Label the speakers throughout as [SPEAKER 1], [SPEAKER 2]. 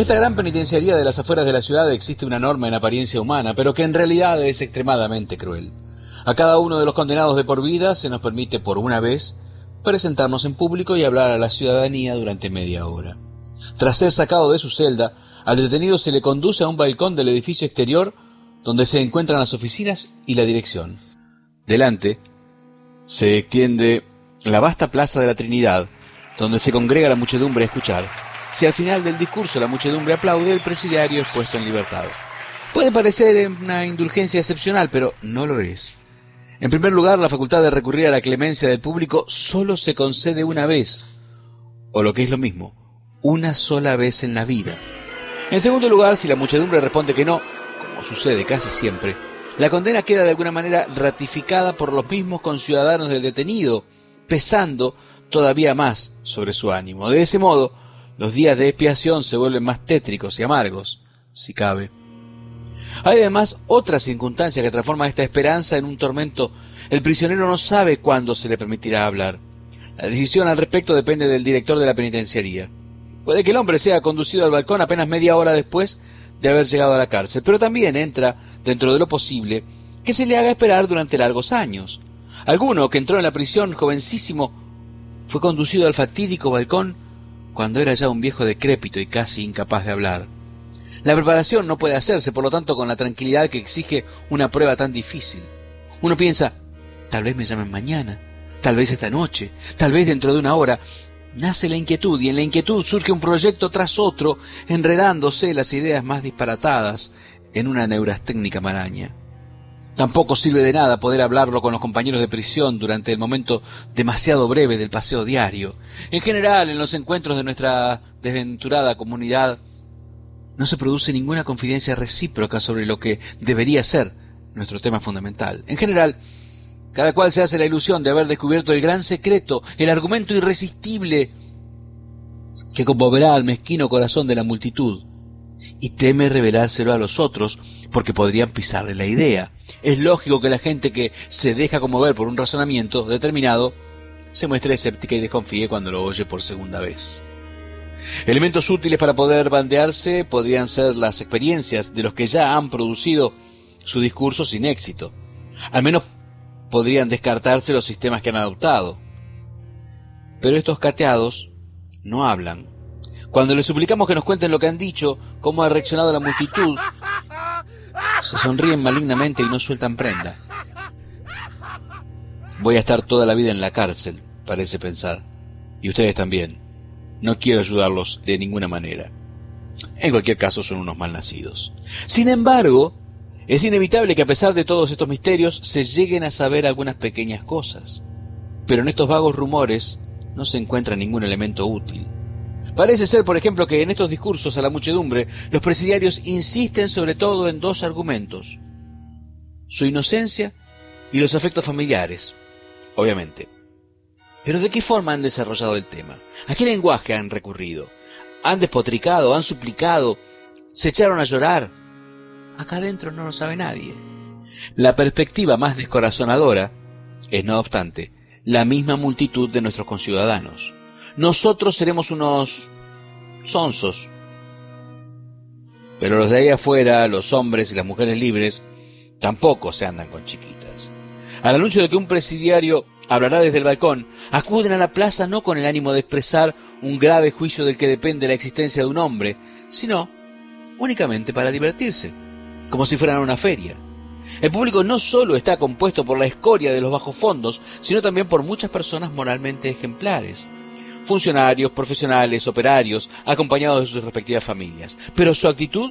[SPEAKER 1] esta gran penitenciaría de las afueras de la ciudad existe una norma en apariencia humana, pero que en realidad es extremadamente cruel. A cada uno de los condenados de por vida se nos permite por una vez presentarnos en público y hablar a la ciudadanía durante media hora. Tras ser sacado de su celda, al detenido se le conduce a un balcón del edificio exterior donde se encuentran las oficinas y la dirección. Delante se extiende la vasta plaza de la Trinidad, donde se congrega la muchedumbre a escuchar. Si al final del discurso la muchedumbre aplaude, el presidiario es puesto en libertad. Puede parecer una indulgencia excepcional, pero no lo es. En primer lugar, la facultad de recurrir a la clemencia del público solo se concede una vez, o lo que es lo mismo, una sola vez en la vida. En segundo lugar, si la muchedumbre responde que no, como sucede casi siempre, la condena queda de alguna manera ratificada por los mismos conciudadanos del detenido, pesando todavía más sobre su ánimo. De ese modo, los días de expiación se vuelven más tétricos y amargos, si cabe. Hay además otra circunstancia que transforma esta esperanza en un tormento. El prisionero no sabe cuándo se le permitirá hablar. La decisión al respecto depende del director de la penitenciaría. Puede que el hombre sea conducido al balcón apenas media hora después de haber llegado a la cárcel, pero también entra, dentro de lo posible, que se le haga esperar durante largos años. Alguno que entró en la prisión jovencísimo fue conducido al fatídico balcón cuando era ya un viejo decrépito y casi incapaz de hablar. La preparación no puede hacerse, por lo tanto, con la tranquilidad que exige una prueba tan difícil. Uno piensa, tal vez me llamen mañana, tal vez esta noche, tal vez dentro de una hora. Nace la inquietud, y en la inquietud surge un proyecto tras otro, enredándose las ideas más disparatadas en una neurasténica maraña. Tampoco sirve de nada poder hablarlo con los compañeros de prisión durante el momento demasiado breve del paseo diario. En general, en los encuentros de nuestra desventurada comunidad, no se produce ninguna confidencia recíproca sobre lo que debería ser nuestro tema fundamental. En general, cada cual se hace la ilusión de haber descubierto el gran secreto, el argumento irresistible que conmoverá al mezquino corazón de la multitud, y teme revelárselo a los otros porque podrían pisarle la idea. Es lógico que la gente que se deja conmover por un razonamiento determinado se muestre escéptica y desconfíe cuando lo oye por segunda vez. Elementos útiles para poder bandearse podrían ser las experiencias de los que ya han producido su discurso sin éxito. Al menos podrían descartarse los sistemas que han adoptado. Pero estos cateados no hablan. Cuando les suplicamos que nos cuenten lo que han dicho, cómo ha reaccionado la multitud, se sonríen malignamente y no sueltan prenda. Voy a estar toda la vida en la cárcel, parece pensar. Y ustedes también. No quiero ayudarlos de ninguna manera. En cualquier caso, son unos malnacidos. Sin embargo, es inevitable que a pesar de todos estos misterios se lleguen a saber algunas pequeñas cosas. Pero en estos vagos rumores no se encuentra ningún elemento útil. Parece ser, por ejemplo, que en estos discursos a la muchedumbre los presidiarios insisten sobre todo en dos argumentos: su inocencia y los afectos familiares, obviamente. Pero ¿de qué forma han desarrollado el tema? ¿A qué lenguaje han recurrido? ¿Han despotricado? ¿Han suplicado? ¿Se echaron a llorar? Acá adentro no lo sabe nadie. La perspectiva más descorazonadora es, no obstante, la misma multitud de nuestros conciudadanos. Nosotros seremos unos sonsos, pero los de ahí afuera, los hombres y las mujeres libres, tampoco se andan con chiquitas. Al anuncio de que un presidiario hablará desde el balcón, acuden a la plaza no con el ánimo de expresar un grave juicio del que depende la existencia de un hombre, sino únicamente para divertirse, como si fueran a una feria. El público no solo está compuesto por la escoria de los bajos fondos, sino también por muchas personas moralmente ejemplares. Funcionarios, profesionales, operarios, acompañados de sus respectivas familias. Pero su actitud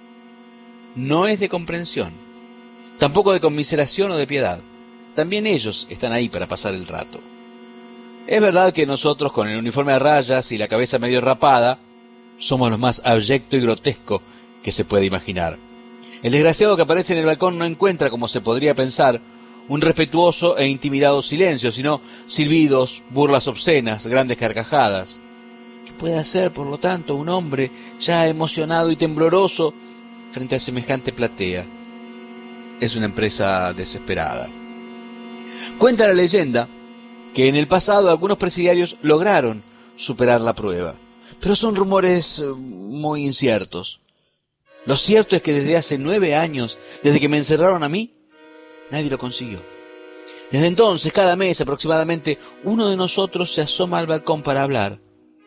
[SPEAKER 1] no es de comprensión, tampoco de conmiseración o de piedad. También ellos están ahí para pasar el rato. Es verdad que nosotros, con el uniforme a rayas y la cabeza medio rapada, somos lo más abyecto y grotesco que se puede imaginar. El desgraciado que aparece en el balcón no encuentra, como se podría pensar, un respetuoso e intimidado silencio, sino silbidos, burlas obscenas, grandes carcajadas. ¿Qué puede hacer, por lo tanto, un hombre ya emocionado y tembloroso frente a semejante platea? Es una empresa desesperada. Cuenta la leyenda que en el pasado algunos presidiarios lograron superar la prueba, pero son rumores muy inciertos. Lo cierto es que desde hace 9 años, desde que me encerraron a mí, nadie lo consiguió. Desde entonces, cada mes aproximadamente, uno de nosotros se asoma al balcón para hablar.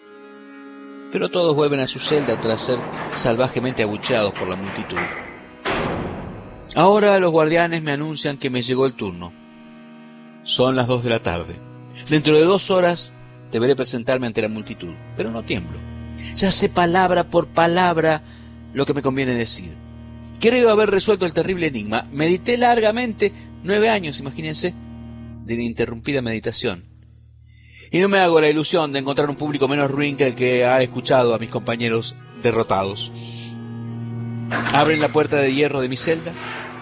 [SPEAKER 1] Pero todos vuelven a su celda tras ser salvajemente abucheados por la multitud. Ahora los guardianes me anuncian que me llegó el turno. Son las 2 de la tarde. Dentro de 2 horas deberé presentarme ante la multitud, pero no tiemblo. Ya sé palabra por palabra lo que me conviene decir. Creo haber resuelto el terrible enigma. Medité largamente, 9 años, imagínense, de ininterrumpida meditación. Y no me hago la ilusión de encontrar un público menos ruin que el que ha escuchado a mis compañeros derrotados. Abren la puerta de hierro de mi celda,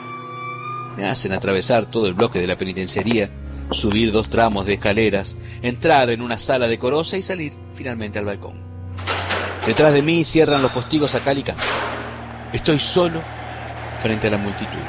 [SPEAKER 1] me hacen atravesar todo el bloque de la penitenciaría, subir 2 tramos de escaleras, entrar en una sala decorosa y salir finalmente al balcón. Detrás de mí cierran los postigos a cal y canto. Estoy solo frente a la multitud.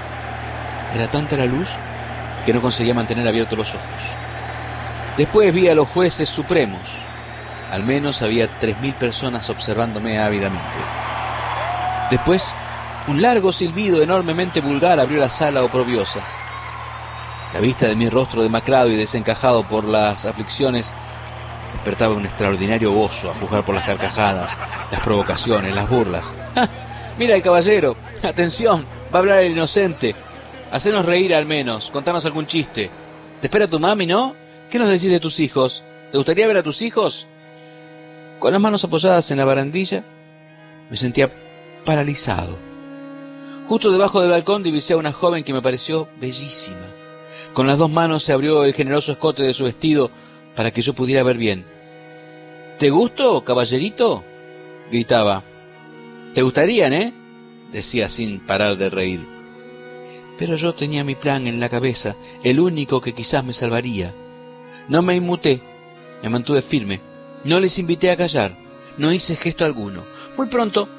[SPEAKER 1] Era tanta la luz que no conseguía mantener abiertos los ojos. Después vi a los jueces supremos. Al menos había 3.000 personas observándome ávidamente. Después, un largo silbido enormemente vulgar abrió la sala oprobiosa. La vista de mi rostro demacrado y desencajado por las aflicciones despertaba un extraordinario gozo a juzgar por las carcajadas, las provocaciones, las burlas. ¡Ja! Mira el caballero, atención, va a hablar el inocente. Hacenos reír al menos, contanos algún chiste. Te espera tu mami, ¿no? ¿Qué nos decís de tus hijos? ¿Te gustaría ver a tus hijos? Con las manos apoyadas en la barandilla, me sentía paralizado. Justo debajo del balcón divisé a una joven que me pareció bellísima. Con las 2 manos se abrió el generoso escote de su vestido para que yo pudiera ver bien. ¿Te gusto, caballerito?, gritaba. ¿Te gustarían, decía sin parar de reír. Pero yo tenía mi plan en la cabeza, el único que quizás me salvaría. No me inmuté, me mantuve firme, no les invité a callar, no hice gesto alguno. Muy pronto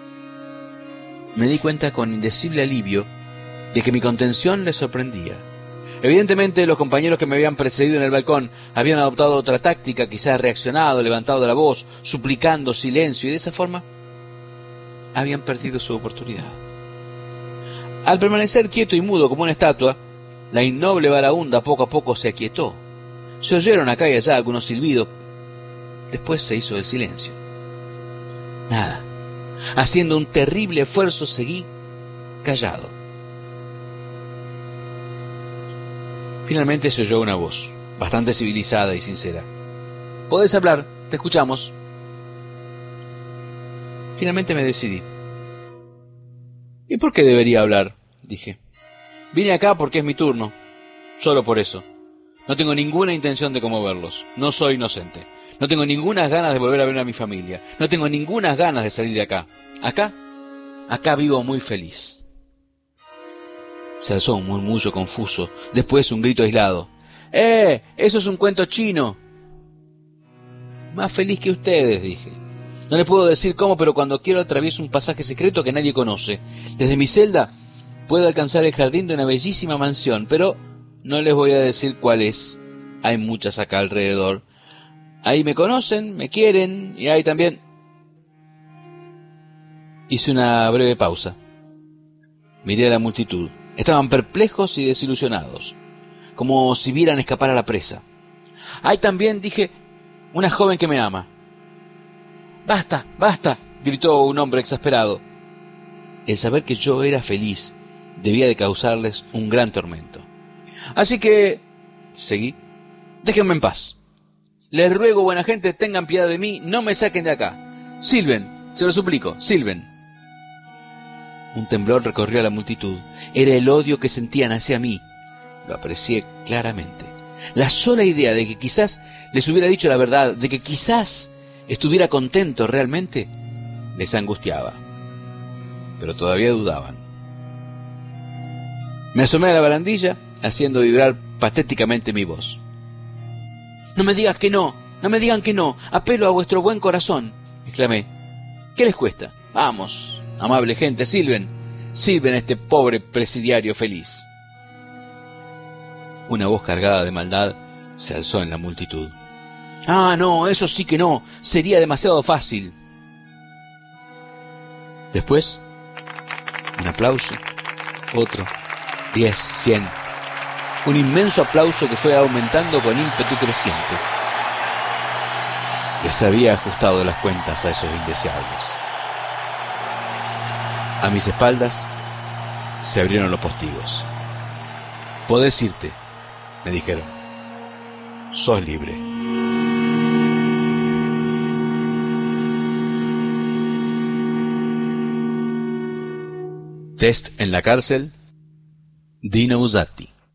[SPEAKER 1] me di cuenta con indecible alivio de que mi contención les sorprendía. Evidentemente los compañeros que me habían precedido en el balcón habían adoptado otra táctica, quizás reaccionado, levantado la voz, suplicando silencio, y de esa forma habían perdido su oportunidad. Al permanecer quieto y mudo como una estatua, la innoble varaunda poco a poco se aquietó. Se oyeron acá y allá algunos silbidos. Después se hizo el silencio. Nada. Haciendo un terrible esfuerzo seguí callado. Finalmente se oyó una voz, bastante civilizada y sincera. «Podés hablar, te escuchamos». Finalmente me decidí. «¿Y por qué debería hablar?», dije. «Vine acá porque es mi turno, solo por eso. No tengo ninguna intención de conmoverlos, no soy inocente. No tengo ninguna ganas de volver a ver a mi familia, no tengo ninguna ganas de salir de acá. Acá vivo muy feliz». Se alzó un murmullo confuso, después un grito aislado. Eso es un cuento chino». «Más feliz que ustedes», dije. «No les puedo decir cómo, pero cuando quiero atravieso un pasaje secreto que nadie conoce. Desde mi celda puedo alcanzar el jardín de una bellísima mansión, pero no les voy a decir cuál es. Hay muchas acá alrededor. Ahí me conocen, me quieren, y hay también...». Hice una breve pausa. Miré a la multitud. Estaban perplejos y desilusionados, como si vieran escapar a la presa. «Hay también», dije, «una joven que me ama». «Basta, basta», gritó un hombre exasperado. El saber que yo era feliz debía de causarles un gran tormento. Así que seguí. «Déjenme en paz. Les ruego, buena gente, tengan piedad de mí, no me saquen de acá. Silben, se lo suplico, silben». Un temblor recorrió a la multitud. Era el odio que sentían hacia mí. Lo aprecié claramente. La sola idea de que quizás les hubiera dicho la verdad, de que quizás estuviera contento realmente, les angustiaba. Pero todavía dudaban. Me asomé a la barandilla, haciendo vibrar patéticamente mi voz. «No me digas que no, no me digan que no, apelo a vuestro buen corazón», exclamé. «¿Qué les cuesta? Vamos, amable gente, silben a este pobre presidiario feliz». Una voz cargada de maldad se alzó en la multitud. Ah, no, eso sí que no. Sería demasiado fácil. Después, un aplauso, otro, 10, 100. Un inmenso aplauso que fue aumentando con ímpetu creciente. Les había ajustado las cuentas a esos indeseables. A mis espaldas se abrieron los postigos. Podés irte, me dijeron. Sos libre. Test en la cárcel, Dino Buzzati.